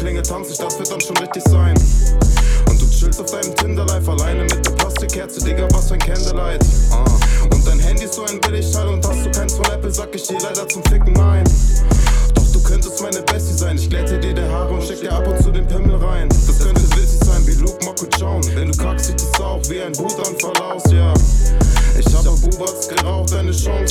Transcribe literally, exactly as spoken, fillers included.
Klinge tanz ich, das wird dann schon richtig sein. Und du chillst auf deinem Tinder-Life alleine mit der Plastikkerze, Digga, was für ein Candlelight. uh. Und dein Handy ist so ein Billigteil und hast du keins von Apple, sag ich dir leider zum Ficken nein. Doch du könntest meine Bestie sein, ich glätte dir die Haare und schick dir ab und zu den Pimmel rein. Das könnte witzig sein wie Luke Mockridge, wenn du kackst, sieht es auch wie ein Wutanfall aus, ja. Ich hab auf Bubatz geraucht, deine Chance